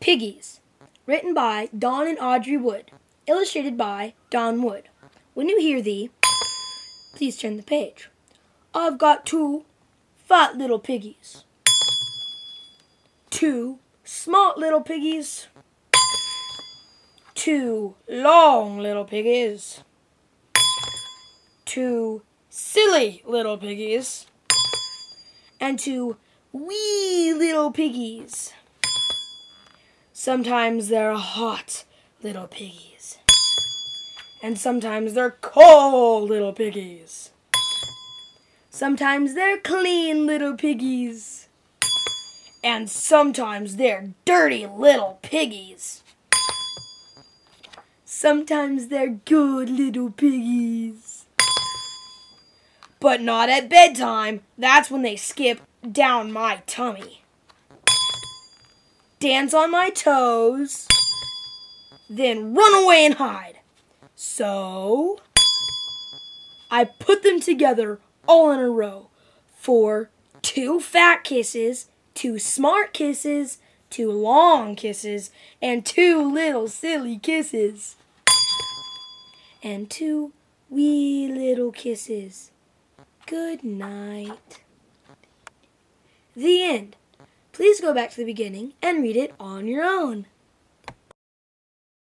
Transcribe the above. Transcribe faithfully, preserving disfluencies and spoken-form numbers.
Piggies, written by Don and Audrey Wood, illustrated by Don Wood. When you hear the, please turn the page. I've got two fat little piggies, two smart little piggies, two long little piggies, two silly little piggies, and two wee little piggies. Sometimes they're hot little piggies, and sometimes they're cold little piggies. Sometimes they're clean little piggies, and sometimes they're dirty little piggies. Sometimes they're good little piggies. But not at bedtime. That's when they skip down my tummy, dance on my toes, then run away and hide. So I put them together all in a row for two fat kisses, two smart kisses, two long kisses, and two little silly kisses, and two wee little kisses. Good night. The end. Please go back to the beginning and read it on your own.